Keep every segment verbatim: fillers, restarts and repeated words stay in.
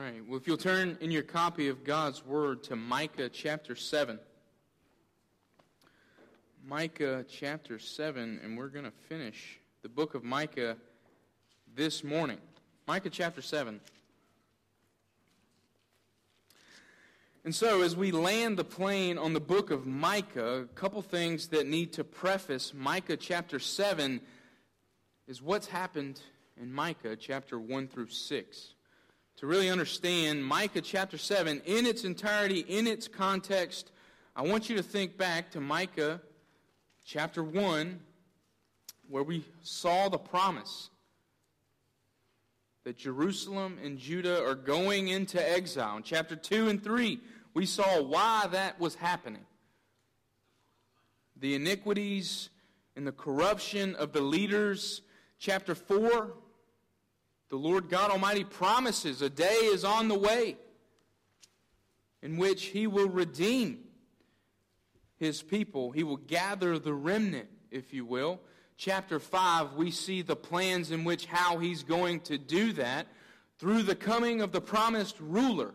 right. Well, if you'll turn in your copy of God's Word to Micah chapter seven. Micah chapter seven, and we're going to finish the book of Micah this morning. Micah chapter seven. And so, as we land the plane on the book of Micah, a couple things that need to preface Micah chapter seven is what's happened in Micah chapter one through six. To really understand Micah chapter seven in its entirety, in its context, I want you to think back to Micah chapter one, where we saw the promise that Jerusalem and Judah are going into exile. In chapter two and three, we saw why that was happening. The iniquities and the corruption of the leaders. Chapter four, the Lord God Almighty promises a day is on the way in which He will redeem His people. He will gather the remnant, if you will. Chapter five, we see the plans in which how He's going to do that through the coming of the promised ruler,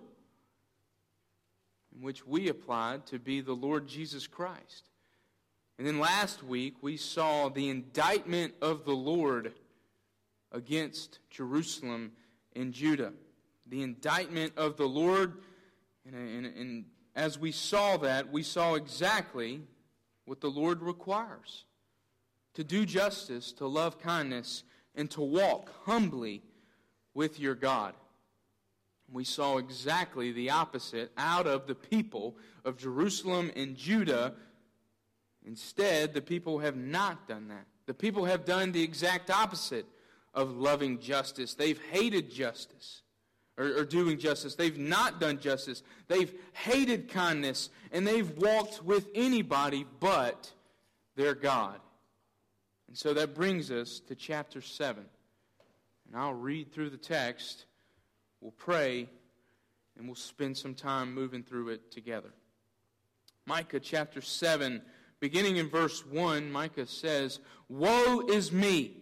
in which we applied to be the Lord Jesus Christ. And then last week, we saw the indictment of the Lord against Jerusalem and Judah. The indictment of the Lord, and, and, and as we saw that, we saw exactly what the Lord requires. To do justice, to love kindness, and to walk humbly with your God. We saw exactly the opposite out of the people of Jerusalem and Judah. Instead, the people have not done that. The people have done the exact opposite of loving justice. They've hated justice, or, or doing justice. They've not done justice. They've hated kindness, and they've walked with anybody but their God. And so that brings us to chapter seven. And I'll read through the text, we'll pray, and we'll spend some time moving through it together. Micah chapter seven, beginning in verse one, Micah says, "Woe is me!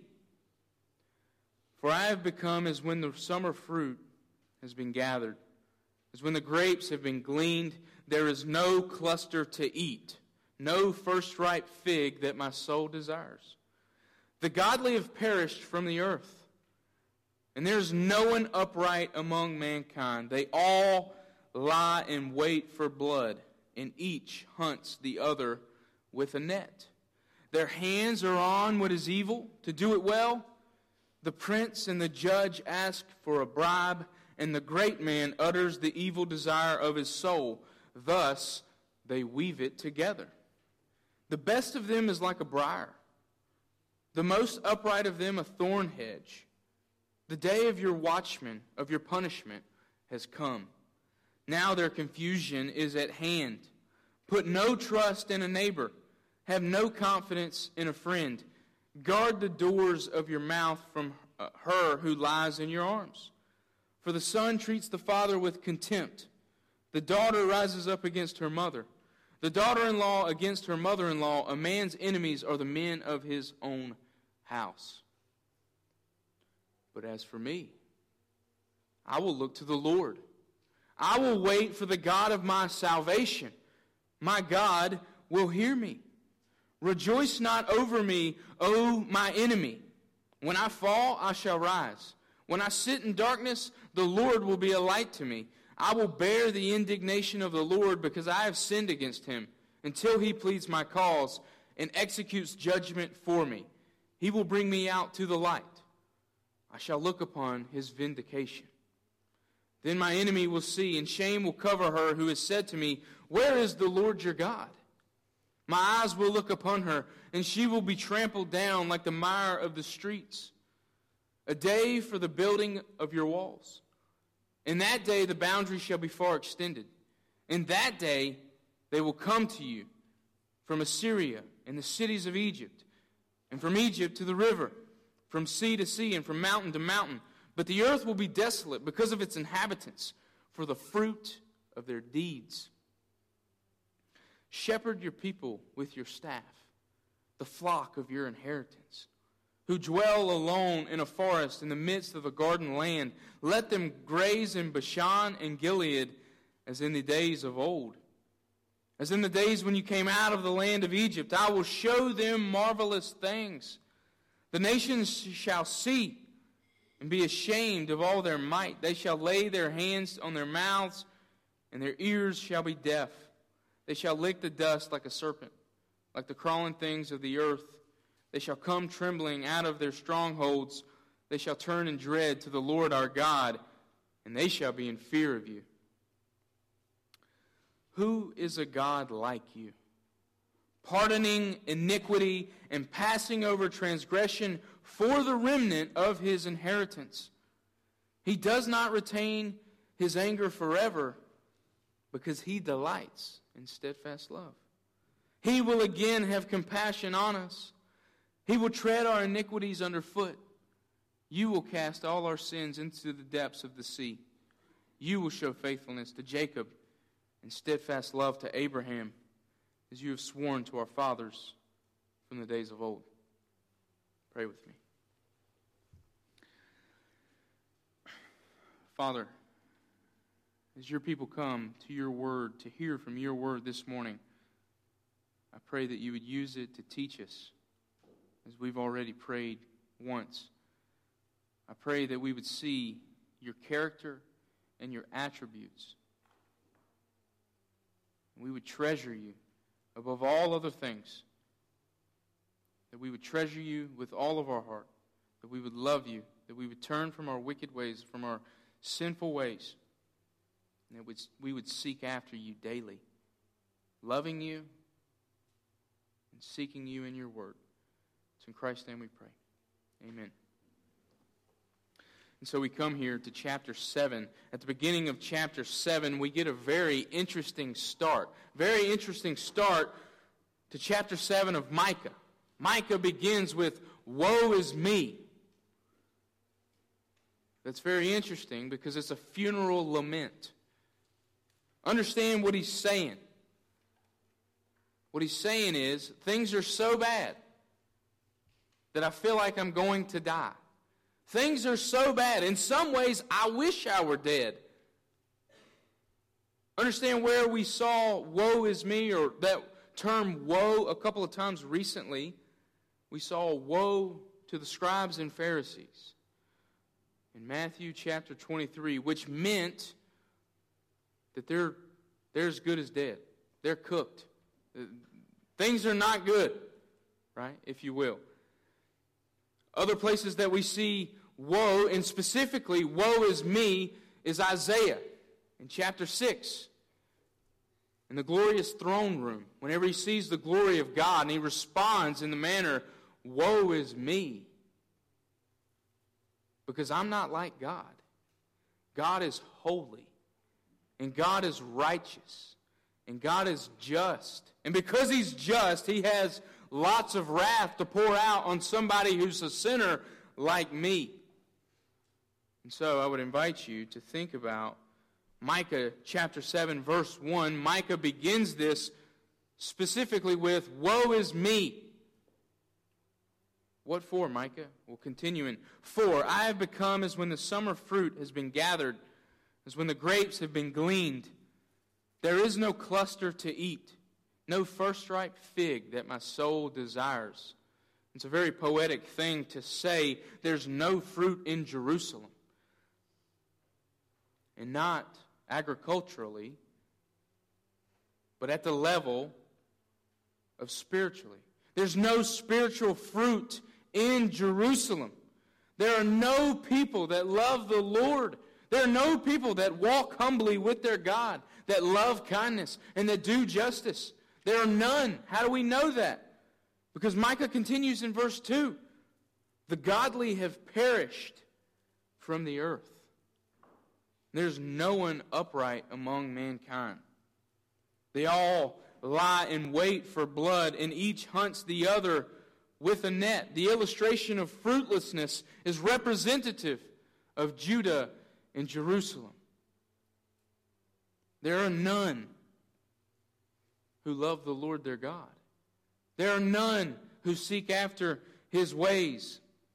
For I have become as when the summer fruit has been gathered, as when the grapes have been gleaned. There is no cluster to eat, no first-ripe fig that my soul desires. The godly have perished from the earth, and there is no one upright among mankind. They all lie in wait for blood, and each hunts the other with a net. Their hands are on what is evil, to do it well. The prince and the judge ask for a bribe, and the great man utters the evil desire of his soul. Thus they weave it together. The best of them is like a briar, the most upright of them a thorn hedge. The day of your watchman, of your punishment, has come. Now their confusion is at hand. Put no trust in a neighbor. Have no confidence in a friend. Guard the doors of your mouth from her who lies in your arms. For the son treats the father with contempt. The daughter rises up against her mother. The daughter-in-law against her mother-in-law. A man's enemies are the men of his own house. But as for me, I will look to the Lord. I will wait for the God of my salvation. My God will hear me. Rejoice not over me, O my enemy. When I fall, I shall rise. When I sit in darkness, the Lord will be a light to me. I will bear the indignation of the Lord because I have sinned against Him, until He pleads my cause and executes judgment for me. He will bring me out to the light. I shall look upon His vindication. Then my enemy will see, and shame will cover her who has said to me, Where is the Lord your God? My eyes will look upon her, and she will be trampled down like the mire of the streets. A day for the building of your walls. In that day the boundary shall be far extended. In that day they will come to you from Assyria and the cities of Egypt, and from Egypt to the river, from sea to sea, and from mountain to mountain. But the earth will be desolate because of its inhabitants, for the fruit of their deeds. Shepherd your people with your staff, the flock of your inheritance. who dwell alone in a forest in the midst of a garden land. Let them graze in Bashan and Gilead as in the days of old. As in the days when you came out of the land of Egypt, I will show them marvelous things. The nations shall see and be ashamed of all their might. They shall lay their hands on their mouths, and their ears shall be deaf. They shall lick the dust like a serpent, like the crawling things of the earth. They shall come trembling out of their strongholds. They shall turn in dread to the Lord our God, and they shall be in fear of you. Who is a God like you, pardoning iniquity and passing over transgression for the remnant of his inheritance? He does not retain his anger forever, because he delights in steadfast love. He will again have compassion on us. He will tread our iniquities underfoot. You will cast all our sins into the depths of the sea. You will show faithfulness to Jacob and steadfast love to Abraham, as you have sworn to our fathers from the days of old. Pray with me. Father, as your people come to your word, to hear from your word this morning, I pray that you would use it to teach us, as we've already prayed once. I pray that we would see your character and your attributes. We would treasure you above all other things. That we would treasure you with all of our heart. That we would love you. That we would turn from our wicked ways, from our sinful ways. And that we would seek after you daily. Loving you and seeking you in your word. It's in Christ's name we pray. Amen. And so we come here to chapter seven. At the beginning of chapter seven, we get a very interesting start. Very interesting start to chapter seven of Micah. Micah begins with, "Woe is me." That's very interesting because it's a funeral lament. Understand what he's saying. What he's saying is, things are so bad that I feel like I'm going to die. Things are so bad. In some ways, I wish I were dead. Understand where we saw woe is me, or that term woe a couple of times recently. We saw woe to the scribes and Pharisees in Matthew chapter twenty-three, which meant that they're, they're as good as dead. They're cooked. Things are not good, right, if you will. Other places that we see woe, and specifically woe is me, is Isaiah in chapter six. In the glorious throne room, whenever he sees the glory of God, and he responds in the manner, "Woe is me." Because I'm not like God. God is holy. And God is righteous. And God is just. And because he's just, he has lots of wrath to pour out on somebody who's a sinner like me. And so I would invite you to think about Micah chapter seven, verse one. Micah begins this specifically with, "Woe is me." What for, Micah? We'll continue in. "For I have become as when the summer fruit has been gathered, as when the grapes have been gleaned. There is no cluster to eat, no first-ripe fig that my soul desires." It's a very poetic thing to say there's no fruit in Jerusalem. And not agriculturally, but at the level of spiritually. There's no spiritual fruit in Jerusalem. There are no people that love the Lord. There are no people that walk humbly with their God, that love kindness, and that do justice. There are none. How do we know that? Because Micah continues in verse two. "The godly have perished from the earth. There's no one upright among mankind. They all lie in wait for blood, and each hunts the other with a net." The illustration of fruitlessness is representative of Judah and Jerusalem. There are none who love the Lord their God. There are none who seek after his ways.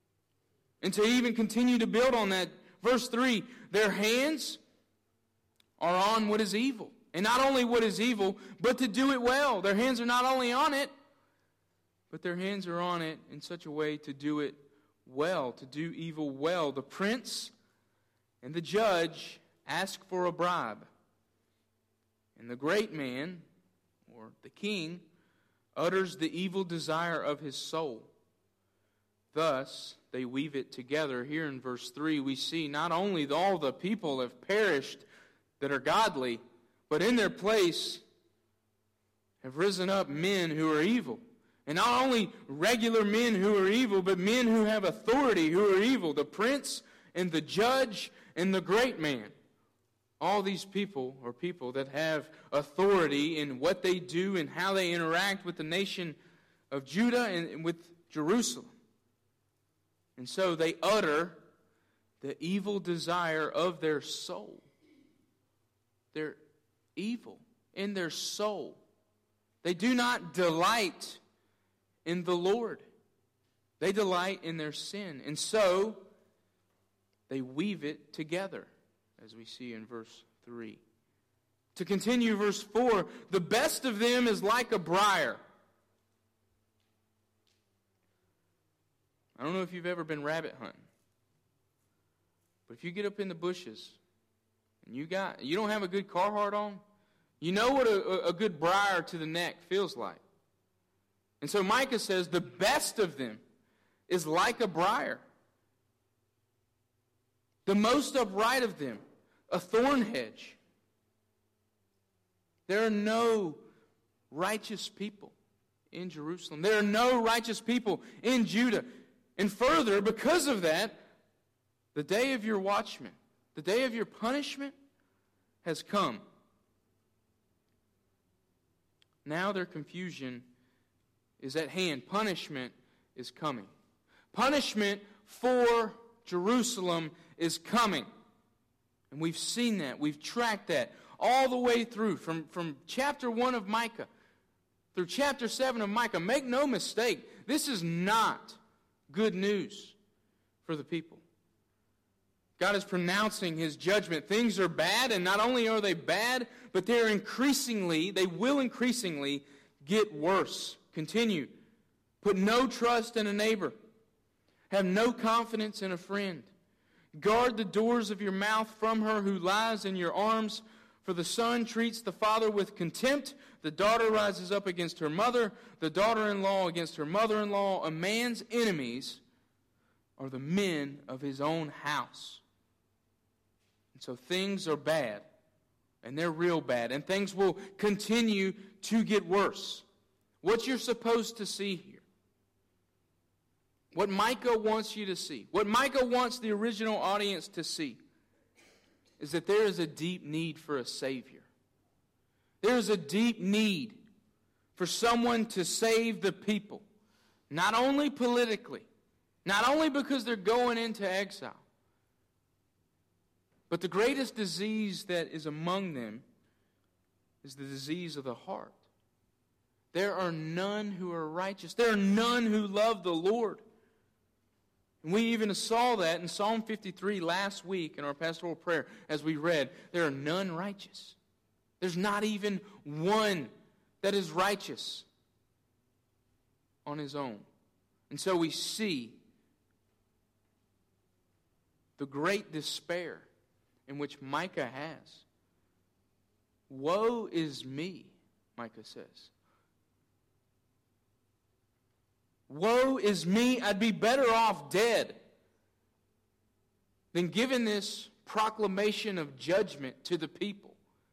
And to even continue to build on that, verse three, their hands are on what is evil. And not only what is evil, but to do it well. Their hands are not only on it, but their hands are on it in such a way to do it well, to do evil well. The prince and the judge ask for a bribe. And the great man, or the king, utters the evil desire of his soul. Thus, they weave it together. Here in verse three, we see not only all the people have perished that are godly, but in their place have risen up men who are evil. And not only regular men who are evil, but men who have authority who are evil. The prince and the judge and the great man. All these people are people that have authority in what they do and how they interact with the nation of Judah and with Jerusalem. And so they utter the evil desire of their soul. They're evil in their soul. They do not delight in the Lord. They delight in their sin. And so they weave it together, as we see in verse three. To continue, verse four, the best of them is like a briar. I don't know if you've ever been rabbit hunting, but if you get up in the bushes and you got you don't have a good Carhartt on, you know what a, a good briar to the neck feels like. And so Micah says the best of them is like a briar. The most upright of them, a thorn hedge. There are no righteous people in Jerusalem. There are no righteous people in Judah. And further, because of that, the day of your watchman, the day of your punishment has come. Now their confusion is at hand. Punishment is coming. Punishment for Jerusalem is coming. And we've seen that. We've tracked that all the way through from, from chapter one of Micah through chapter seven of Micah. Make no mistake, this is not good news for the people. God is pronouncing His judgment. Things are bad, and not only are they bad, but they're increasingly, they will increasingly get worse. Continue. Put no trust in a neighbor. Have no confidence in a friend. Guard the doors of your mouth from her who lies in your arms. For the son treats the father with contempt. The daughter rises up against her mother. The daughter-in-law against her mother-in-law. A man's enemies are the men of his own house. And so things are bad. And they're real bad. And things will continue to get worse. What you're supposed to see here. What Micah wants you to see. What Micah wants the original audience to see. Is that there is a deep need for a Savior. There is a deep need for someone to save the people. Not only politically. Not only because they're going into exile. But the greatest disease that is among them is the disease of the heart. There are none who are righteous. There are none who love the Lord. And we even saw that in Psalm fifty-three last week in our pastoral prayer as we read, there are none righteous. There's not even one that is righteous on his own. And so we see the great despair in which Micah has. Woe is me, Micah says. Woe is me, I'd be better off dead than giving this proclamation of judgment to the people.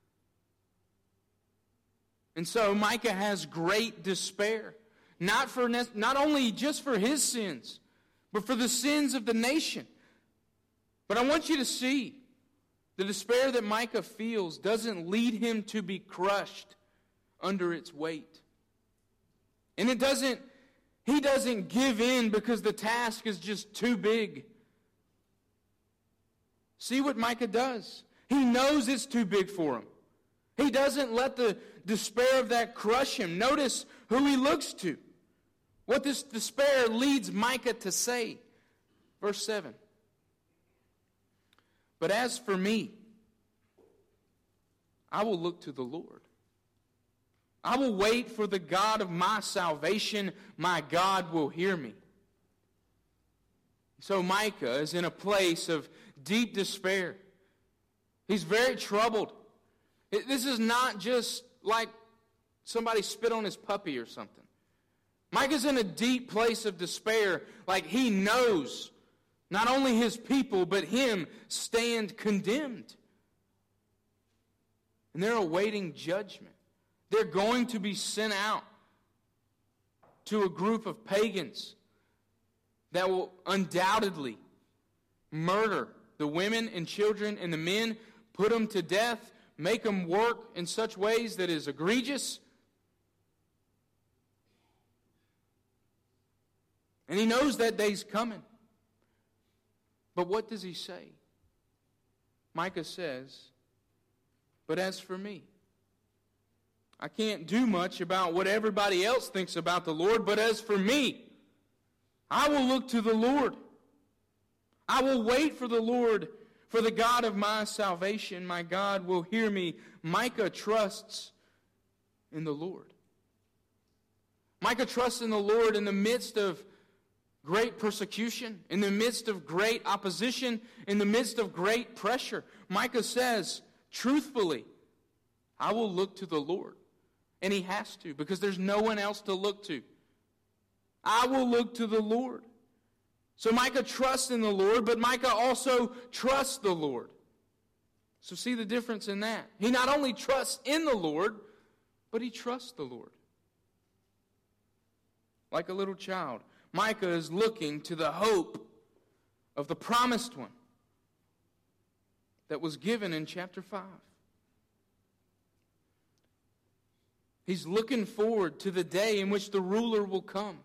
And so Micah has great despair, not for not only just for his sins, but for the sins of the nation. But I want you to see the despair that Micah feels doesn't lead him to be crushed under its weight. And it doesn't He doesn't give in because the task is just too big. See what Micah does. He knows it's too big for him. He doesn't let the despair of that crush him. Notice who he looks to. What this despair leads Micah to say. Verse seven. But as for me, I will look to the Lord. I will wait for the God of my salvation. My God will hear me. So Micah is in a place of deep despair. He's very troubled. This is not just like somebody spit on his puppy or something. Micah's in a deep place of despair, like he knows not only his people, but him stand condemned. And they're awaiting judgment. They're going to be sent out to a group of pagans that will undoubtedly murder the women and children and the men, put them to death, make them work in such ways that is egregious. And he knows that day's coming. But what does he say? Micah says, but as for me, I can't do much about what everybody else thinks about the Lord, but as for me, I will look to the Lord. I will wait for the Lord, for the God of my salvation. My God will hear me. Micah trusts in the Lord. Micah trusts in the Lord in the midst of great persecution, in the midst of great opposition, in the midst of great pressure. Micah says, truthfully, I will look to the Lord. And he has to, because there's no one else to look to. I will look to the Lord. So Micah trusts in the Lord, but Micah also trusts the Lord. So see the difference in that. He not only trusts in the Lord, but he trusts the Lord. Like a little child, Micah is looking to the hope of the promised one that was given in chapter five. He's looking forward to the day in which the ruler will come.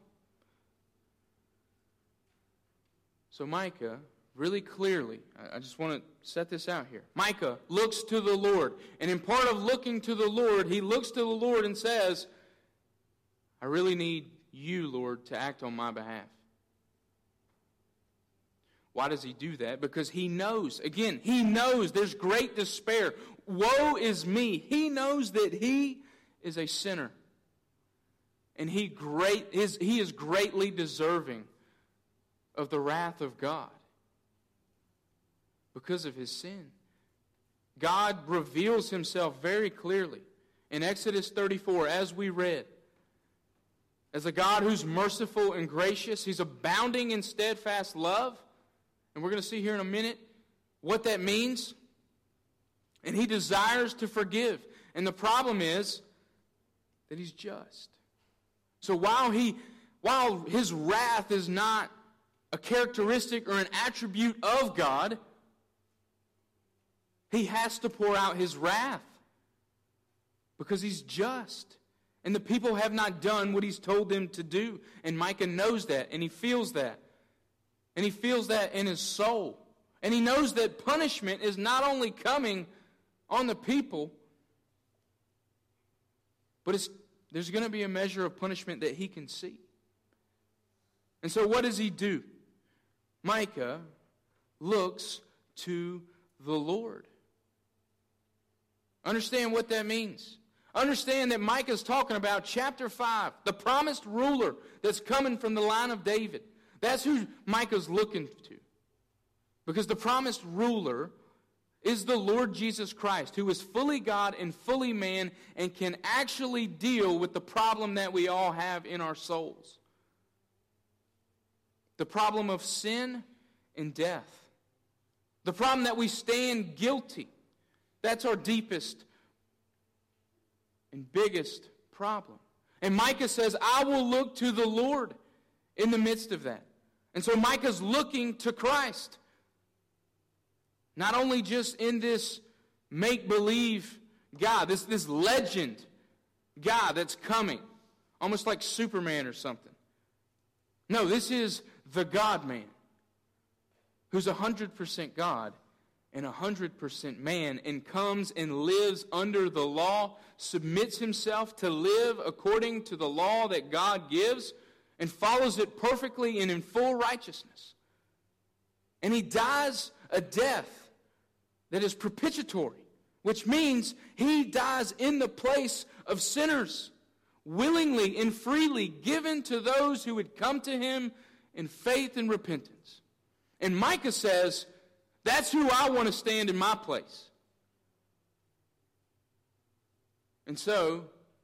So Micah, really clearly, I just want to set this out here. Micah looks to the Lord. And in part of looking to the Lord, he looks to the Lord and says, I really need you, Lord, to act on my behalf. Why does he do that? Because he knows, again, he knows there's great despair. Woe is me. He knows that he is a sinner. And he great is he is greatly deserving of the wrath of God because of his sin. God reveals himself very clearly in Exodus thirty-four, as we read, as a God who's merciful and gracious. He's abounding in steadfast love. And we're going to see here in a minute what that means. And he desires to forgive. And the problem is that he's just. So while he, while his wrath is not a characteristic or an attribute of God, he has to pour out his wrath because he's just. And the people have not done what he's told them to do. And Micah knows that, and he feels that. And he feels that in his soul. And he knows that punishment is not only coming on the people, but it's, there's going to be a measure of punishment that he can see. And so what does he do? Micah looks to the Lord. Understand what that means. Understand that Micah's talking about chapter five, the promised ruler that's coming from the line of David. That's who Micah's looking to. Because the promised ruler is the Lord Jesus Christ, who is fully God and fully man and can actually deal with the problem that we all have in our souls. The problem of sin and death. The problem that we stand guilty. That's our deepest and biggest problem. And Micah says, I will look to the Lord in the midst of that. And so Micah's looking to Christ. Not only just in this make-believe God, this, this legend God that's coming, almost like Superman or something. No, this is the God-man, who's one hundred percent God and one hundred percent man, and comes and lives under the law, submits himself to live according to the law that God gives, and follows it perfectly and in full righteousness. And he dies a death that is propitiatory, which means he dies in the place of sinners, willingly and freely given to those who would come to him in faith and repentance. And Micah says, that's who I want to stand in my place. And so,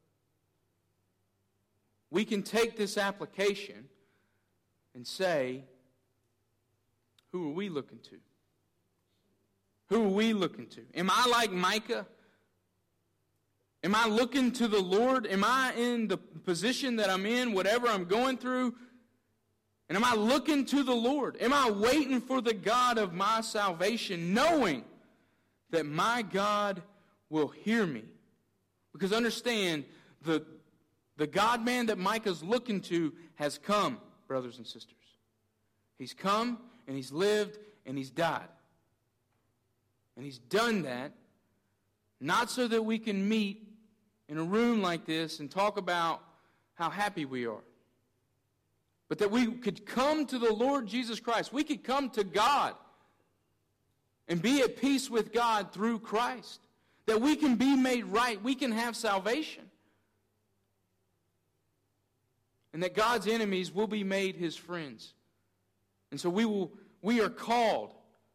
we can take this application and say, who are we looking to? Who are we looking to? Am I like Micah? Am I looking to the Lord? Am I in the position that I'm in, whatever I'm going through? And am I looking to the Lord? Am I waiting for the God of my salvation, knowing that my God will hear me? Because understand, the, the God-man that Micah's looking to has come, brothers and sisters. He's come, and he's lived, and he's died. And he's done that, not so that we can meet in a room like this and talk about how happy we are, but that we could come to the Lord Jesus Christ. We could come to God and be at peace with God through Christ. That we can be made right. We can have salvation. And that God's enemies will be made his friends. And so we will we are called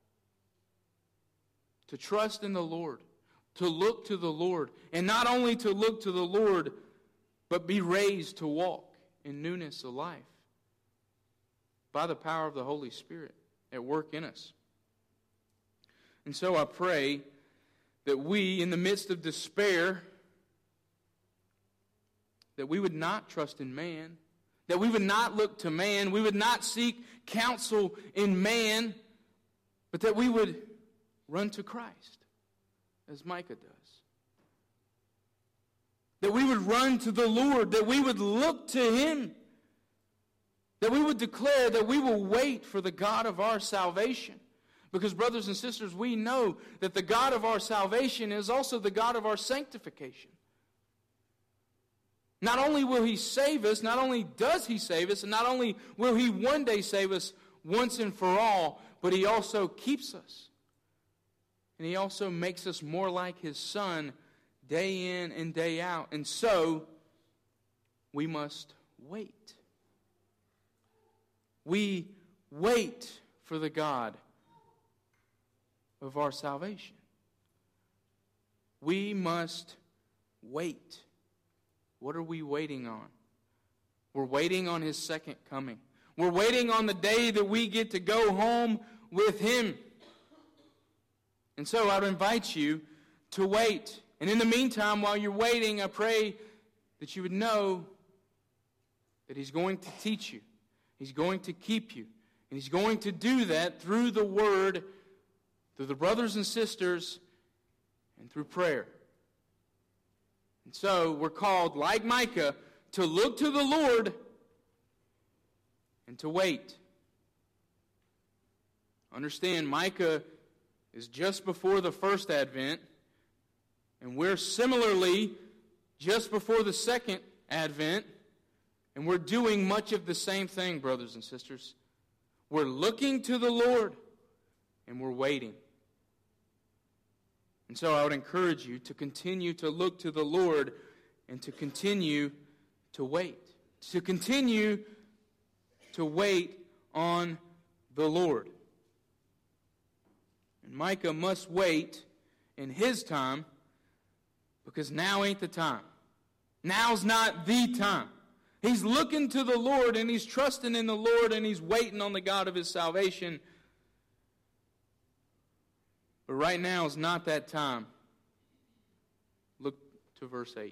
to trust in the Lord, to look to the Lord, and not only to look to the Lord, but be raised to walk in newness of life by the power of the Holy Spirit at work in us. And so I pray that we, in the midst of despair, that we would not trust in man, that we would not look to man, we would not seek counsel in man, but that we would run to Christ, as Micah does. That we would run to the Lord, that we would look to him, that we would declare that we will wait for the God of our salvation. Because, brothers and sisters, we know that the God of our salvation is also the God of our sanctification. Not only will he save us, not only does he save us, and not only will he one day save us once and for all, but he also keeps us. And he also makes us more like his Son day in and day out. And so, we must wait. We wait for the God of our salvation. We must wait. What are we waiting on? We're waiting on his second coming. We're waiting on the day that we get to go home with him. And so I would invite you to wait. And in the meantime, while you're waiting, I pray that you would know that he's going to teach you. He's going to keep you. And he's going to do that through the Word, through the brothers and sisters, and through prayer. And so we're called, like Micah, to look to the Lord and to wait. Understand, Micah is just before the first advent, and we're similarly just before the second advent, and we're doing much of the same thing, brothers and sisters. We're looking to the Lord, and we're waiting. And so I would encourage you to continue to look to the Lord and to continue to wait. To continue to wait on the Lord. And Micah must wait in his time, because now ain't the time. Now's not the time. He's looking to the Lord, and he's trusting in the Lord, and he's waiting on the God of his salvation. But right now is not that time. Look to verse eight.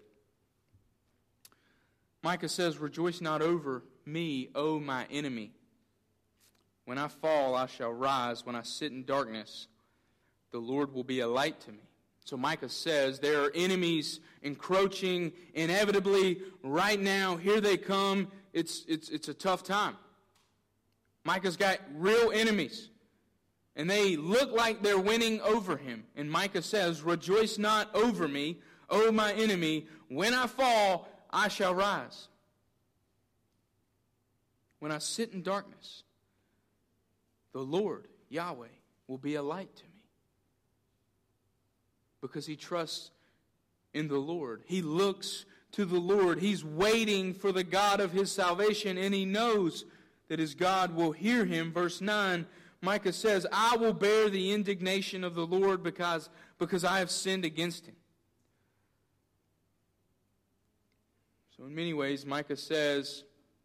Micah says, "Rejoice not over me, O my enemy. When I fall, I shall rise. When I sit in darkness, the Lord will be a light to me." So Micah says there are enemies encroaching inevitably right now. Here they come. It's, it's, it's a tough time. Micah's got real enemies. And they look like they're winning over him. And Micah says, "Rejoice not over me, O my enemy. When I fall, I shall rise. When I sit in darkness, the Lord, Yahweh, will be a light to me. Because he trusts in the Lord. He looks to the Lord. He's waiting for the God of his salvation, and he knows that his God will hear him. Verse nine, Micah says, I will bear the indignation of the Lord because, because I have sinned against him. So in many ways, Micah says,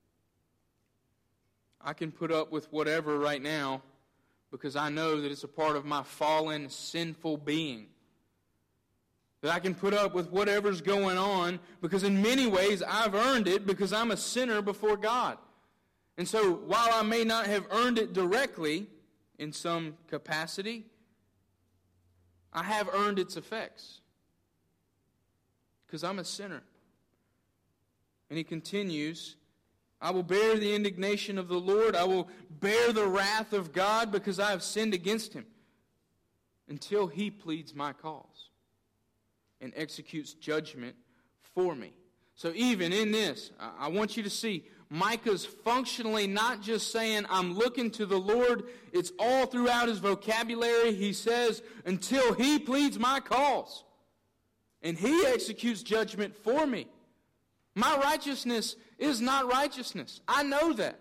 I can put up with whatever right now because I know that it's a part of my fallen, sinful being. That I can put up with whatever's going on because in many ways I've earned it because I'm a sinner before God. And so while I may not have earned it directly in some capacity, I have earned its effects because I'm a sinner. And he continues, I will bear the indignation of the Lord. I will bear the wrath of God because I have sinned against him until he pleads my cause and executes judgment for me. So even in this, I want you to see Micah's functionally not just saying, I'm looking to the Lord. It's all throughout his vocabulary. He says, until he pleads my cause and he executes judgment for me. My righteousness is not righteousness. I know that.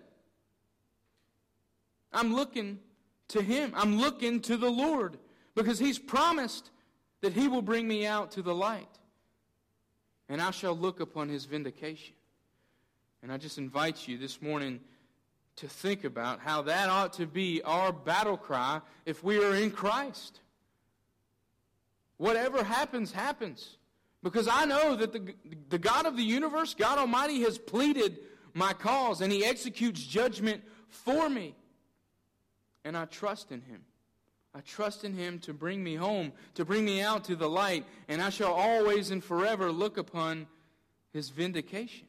I'm looking to him. I'm looking to the Lord because he's promised that he will bring me out to the light. And I shall look upon his vindication. And I just invite you this morning to think about how that ought to be our battle cry if we are in Christ. Whatever happens, happens. Because I know that the, the God of the universe, God Almighty, has pleaded my cause, and he executes judgment for me. And I trust in him. I trust in him to bring me home, to bring me out to the light, and I shall always and forever look upon his vindication.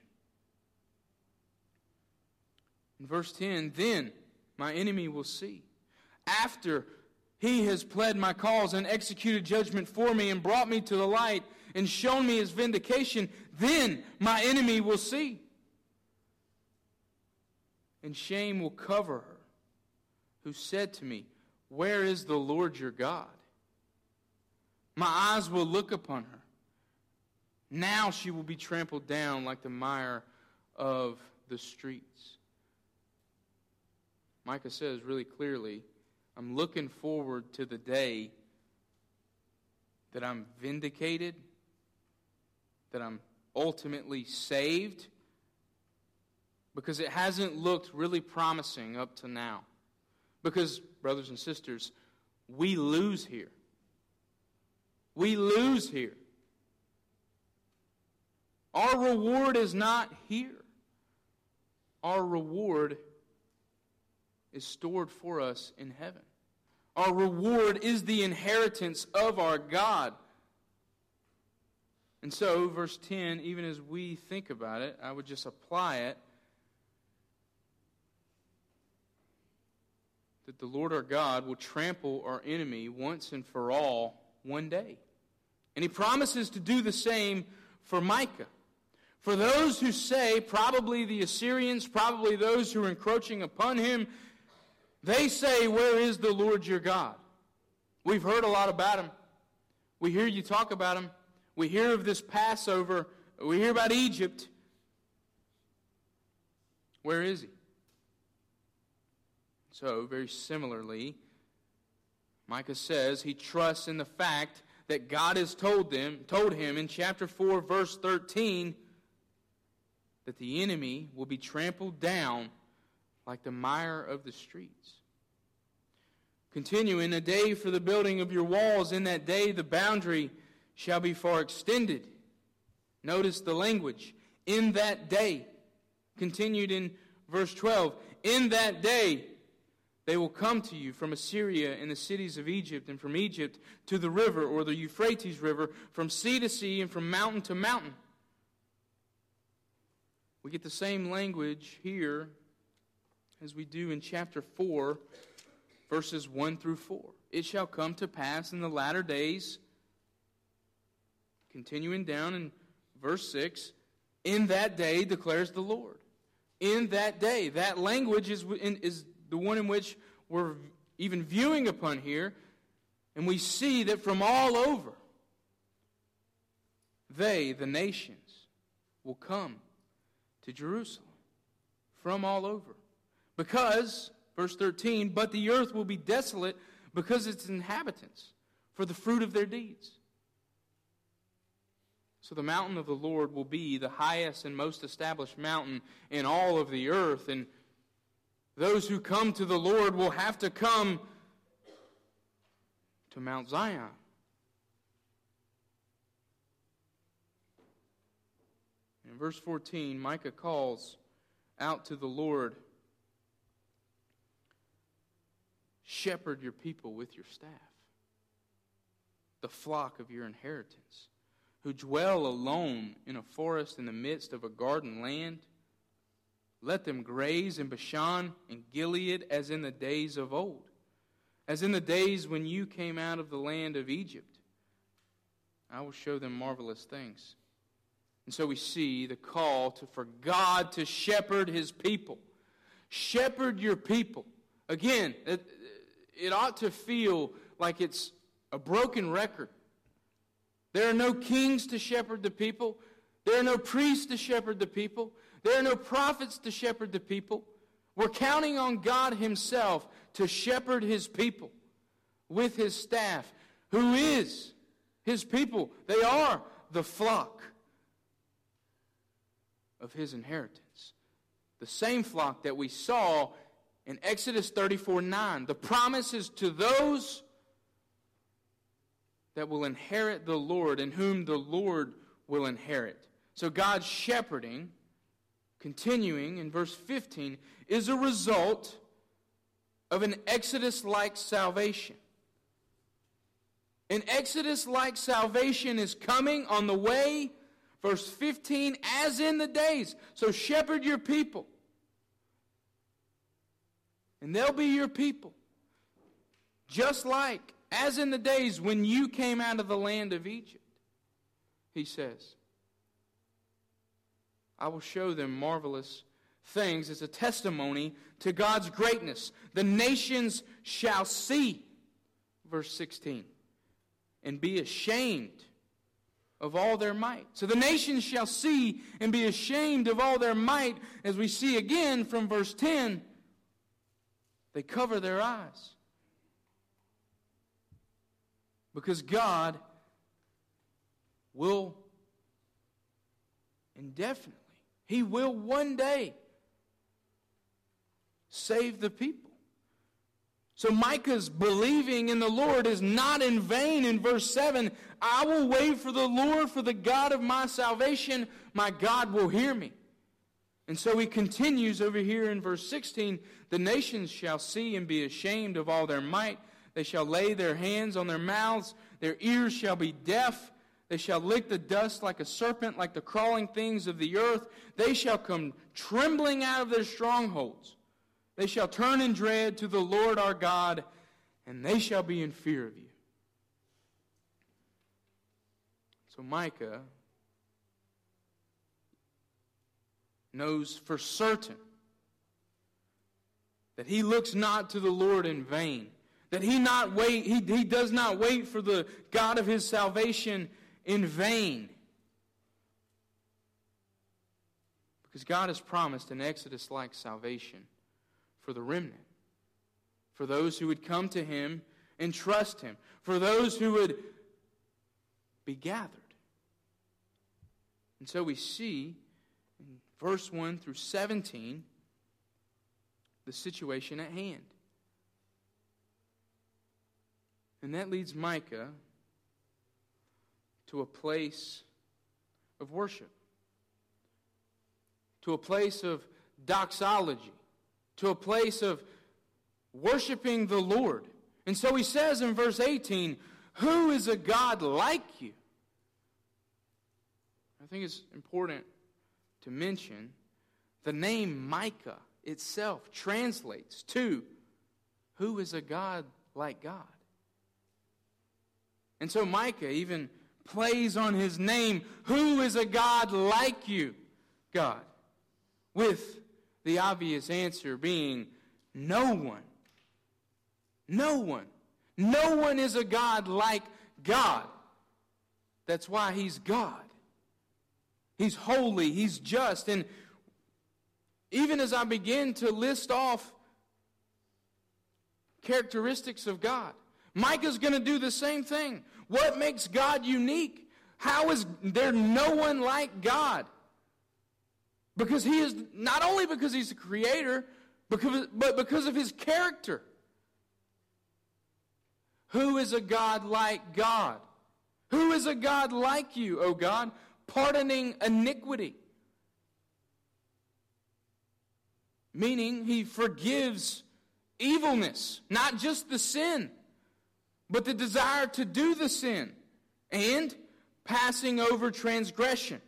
In verse ten, then my enemy will see. After he has pled my cause and executed judgment for me and brought me to the light and shown me his vindication, then my enemy will see. And shame will cover her, who said to me, where is the Lord your God? My eyes will look upon her. Now she will be trampled down like the mire of the streets. Micah says really clearly, I'm looking forward to the day that I'm vindicated, that I'm ultimately saved, because it hasn't looked really promising up to now. Because, brothers and sisters, we lose here. We lose here. Our reward is not here. Our reward is stored for us in heaven. Our reward is the inheritance of our God. And so, verse ten, even as we think about it, I would just apply it, that the Lord our God will trample our enemy once and for all one day. And he promises to do the same for Micah. For those who say, probably the Assyrians, probably those who are encroaching upon him, they say, where is the Lord your God? We've heard a lot about him. We hear you talk about him. We hear of this Passover. We hear about Egypt. Where is he? So, very similarly, Micah says he trusts in the fact that God has told them, told him in chapter four, verse thirteen, that the enemy will be trampled down like the mire of the streets. Continuing, a day for the building of your walls. In that day the boundary shall be far extended. Notice the language. In that day. Continued in verse twelve. In that day they will come to you from Assyria and the cities of Egypt, and from Egypt to the river, or the Euphrates River, from sea to sea and from mountain to mountain. We get the same language here as we do in chapter four, verses one through four. It shall come to pass in the latter days, continuing down in verse six, in that day declares the Lord. In that day. That language is, is the one in which we're even viewing upon here, and we see that from all over, they, the nations, will come to Jerusalem from all over. Because, verse thirteen, but the earth will be desolate because its inhabitants, for the fruit of their deeds. So the mountain of the Lord will be the highest and most established mountain in all of the earth. And those who come to the Lord will have to come to Mount Zion. In verse fourteen, Micah calls out to the Lord, shepherd your people with your staff, the flock of your inheritance, who dwell alone in a forest in the midst of a garden land. Let them graze in Bashan and Gilead as in the days of old, as in the days when you came out of the land of Egypt. I will show them marvelous things. And so we see the call to, for God to shepherd His people. Shepherd your people. Again, it, it ought to feel like it's a broken record. There are no kings to shepherd the people. There are no priests to shepherd the people. There are no prophets to shepherd the people. We're counting on God Himself to shepherd His people with His staff. Who is His people? They are the flock of His inheritance. The same flock that we saw in Exodus thirty-four nine. The promise is to those that will inherit the Lord, and whom the Lord will inherit. So God's shepherding, continuing in verse fifteen, is a result of an Exodus-like salvation. An Exodus-like salvation is coming on the way, verse fifteen, as in the days. So shepherd your people, and they'll be your people. Just like, as in the days when you came out of the land of Egypt, He says. I will show them marvelous things. It's a testimony to God's greatness. The nations shall see, verse sixteen, and be ashamed of all their might. So the nations shall see and be ashamed of all their might. As we see again from verse ten, they cover their eyes. Because God will indefinitely, He will one day save the people. So Micah's believing in the Lord is not in vain. In verse seven, I will wait for the Lord, for the God of my salvation. My God will hear me. And so he continues over here in verse sixteen, the nations shall see and be ashamed of all their might. They shall lay their hands on their mouths. Their ears shall be deaf. They shall lick the dust like a serpent, like the crawling things of the earth. They shall come trembling out of their strongholds. They shall turn in dread to the Lord our God, and they shall be in fear of you. So Micah knows for certain that he looks not to the Lord in vain. That he not wait, he, he does not wait for the God of his salvation in vain. Because God has promised an Exodus-like salvation for the remnant. For those who would come to Him and trust Him. For those who would be gathered. And so we see in verse one through seventeen the situation at hand. And that leads Micah to a place of worship, to a place of doxology, to a place of worshiping the Lord. And so he says in verse eighteen, who is a God like you? I think it's important to mention the name Micah itself translates to who is a God like God. And so Micah even plays on his name, who is a God like you, God? With the obvious answer being no one. No one. No one is a God like God. That's why He's God. He's holy. He's just. And even as I begin to list off characteristics of God, Micah's going to do the same thing. What makes God unique? How is there no one like God? Because He is, not only because He's the Creator, because, but because of His character. Who is a God like God? Who is a God like you, O God, pardoning iniquity? Meaning He forgives evilness, not just the sin, but the desire to do the sin, and passing over transgression.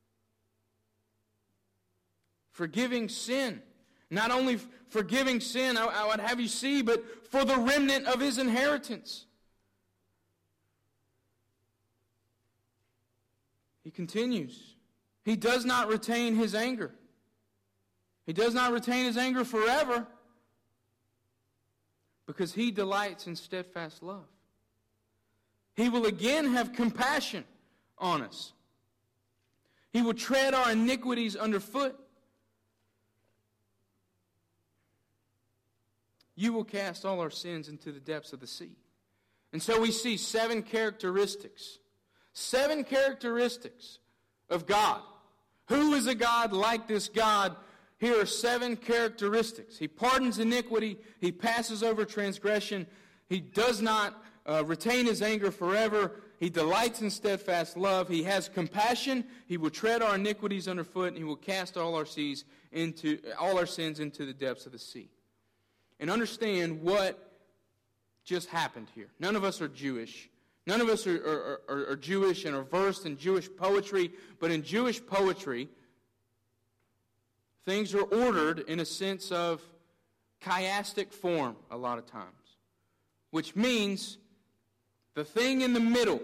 Forgiving sin. Not only forgiving sin, I, I would have you see, but for the remnant of His inheritance. He continues. He does not retain His anger. He does not retain His anger forever, because He delights in steadfast love. He will again have compassion on us. He will tread our iniquities underfoot. You will cast all our sins into the depths of the sea. And so we see seven characteristics. Seven characteristics of God. Who is a God like this God? Here are seven characteristics. He pardons iniquity. He passes over transgression. He does not uh, retain His anger forever. He delights in steadfast love. He has compassion. He will tread our iniquities underfoot, and He will cast all our seas into all our sins into the depths of the sea. And understand what just happened here. None of us are Jewish. None of us are, are, are, are Jewish and are versed in Jewish poetry. But in Jewish poetry, things are ordered in a sense of chiastic form a lot of times. Which means the thing in the middle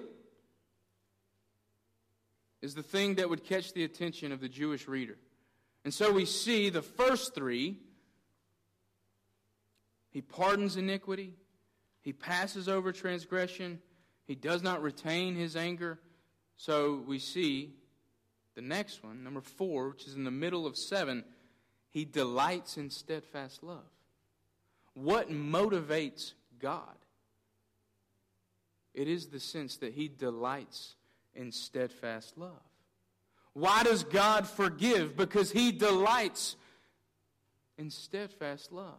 is the thing that would catch the attention of the Jewish reader. And so we see the first three. He pardons iniquity. He passes over transgression. He does not retain His anger. So we see the next one, number four, which is in the middle of seven. He delights in steadfast love. What motivates God? It is the sense that He delights in steadfast love. Why does God forgive? Because He delights in steadfast love.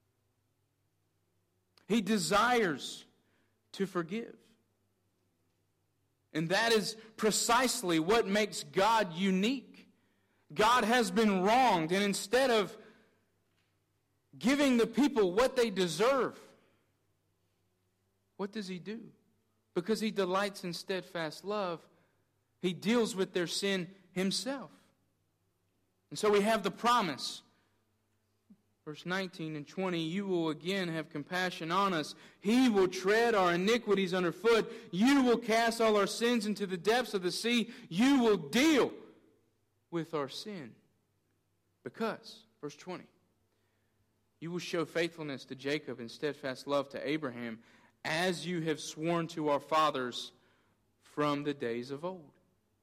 He desires to forgive. And that is precisely what makes God unique. God has been wronged, and instead of giving the people what they deserve, what does He do? Because He delights in steadfast love, He deals with their sin Himself. And so we have the promise. Verse nineteen and twenty, you will again have compassion on us. He will tread our iniquities underfoot. You will cast all our sins into the depths of the sea. You will deal with our sin. Because, verse twenty, you will show faithfulness to Jacob and steadfast love to Abraham, as you have sworn to our fathers from the days of old.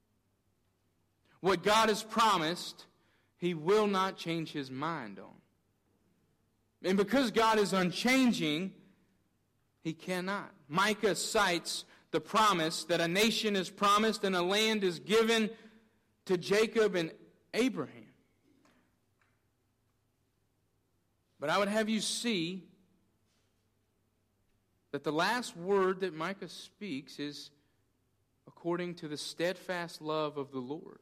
What God has promised, He will not change His mind on. And because God is unchanging, He cannot. Micah cites the promise that a nation is promised and a land is given to Jacob and Abraham. But I would have you see that the last word that Micah speaks is according to the steadfast love of the Lord.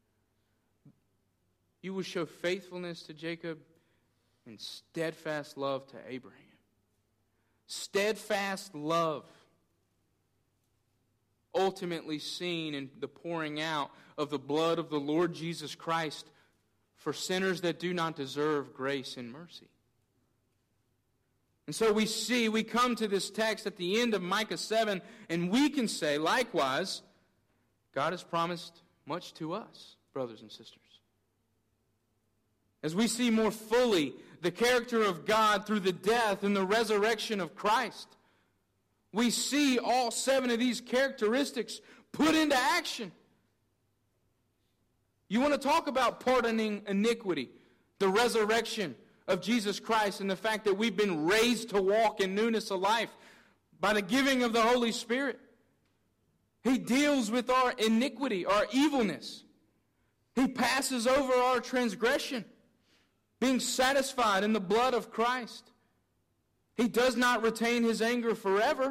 You will show faithfulness to Jacob and steadfast love to Abraham. Steadfast love, ultimately seen in the pouring out of the blood of the Lord Jesus Christ for sinners that do not deserve grace and mercy. And so we see, we come to this text at the end of Micah seven, and we can say, likewise, God has promised much to us, brothers and sisters. as we see more fully the character of God through the death and the resurrection of Christ, we see all seven of these characteristics put into action. You want to talk about pardoning iniquity, the resurrection of Jesus Christ, and the fact that we've been raised to walk in newness of life by the giving of the Holy Spirit. He deals with our iniquity, our evilness. He passes over our transgression, being satisfied in the blood of Christ. He does not retain his anger forever.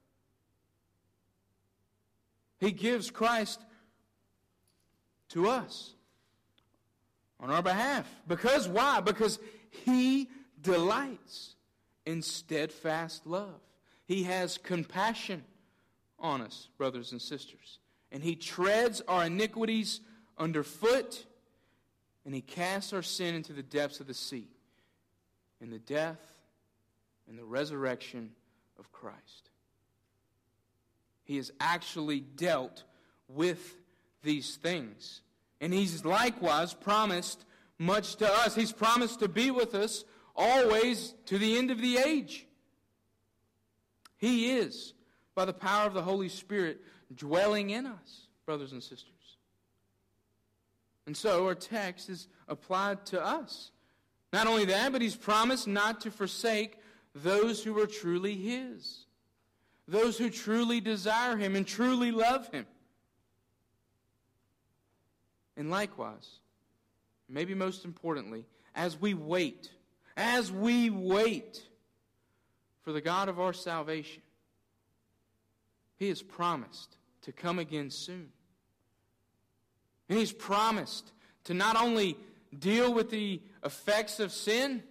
He gives Christ to us on our behalf. Because why? Because he delights in steadfast love. He has compassion on us, brothers and sisters. And he treads our iniquities underfoot, and he casts our sin into the depths of the sea in the death and the resurrection of Christ. He has actually dealt with these things. And he's likewise promised much to us. He's promised to be with us always to the end of the age. He is, by the power of the Holy Spirit, dwelling in us, brothers and sisters. And so our text is applied to us. Not only that, but he's promised not to forsake those who are truly his. Those who truly desire him and truly love him. And likewise, maybe most importantly, as we wait, as we wait for the God of our salvation, he has promised to come again soon. And he's promised to not only deal with the effects of sin,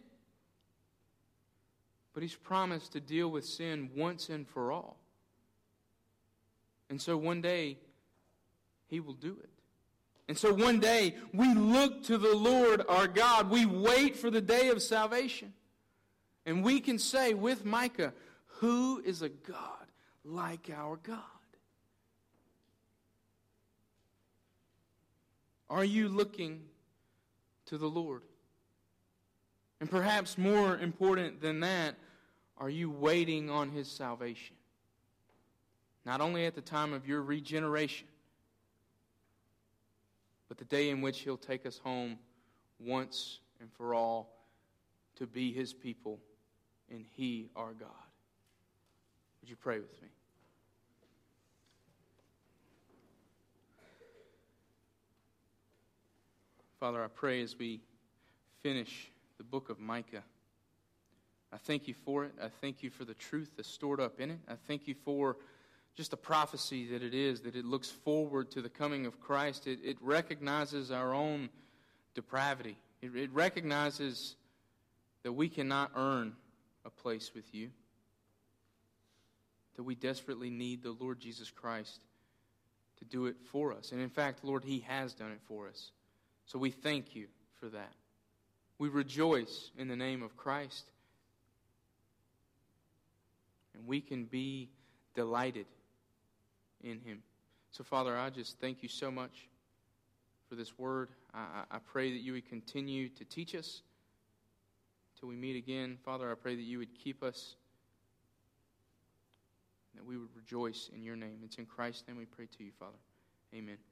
but he's promised to deal with sin once and for all. And so one day, he will do it. And so one day, we look to the Lord our God. We wait for the day of salvation. And we can say with Micah, who is a God like our God? Are you looking to the Lord? And perhaps more important than that, are you waiting on his salvation? Not only at the time of your regeneration, but the day in which he'll take us home once and for all to be his people and he our God. Would you pray with me? Father, I pray as we finish the book of Micah, I thank you for it. I thank you for the truth that's stored up in it. I thank you for just the prophecy that it is, that it looks forward to the coming of Christ. It, it recognizes our own depravity. It, it recognizes that we cannot earn a place with you, that we desperately need the Lord Jesus Christ to do it for us. And in fact, Lord, he has done it for us. So we thank you for that. We rejoice in the name of Christ. And we can be delighted in him. So, Father, I just thank you so much for this word. I, I pray that you would continue to teach us till we meet again. Father, I pray that you would keep us, that we would rejoice in your name. It's in Christ's name we pray to you, Father. Amen.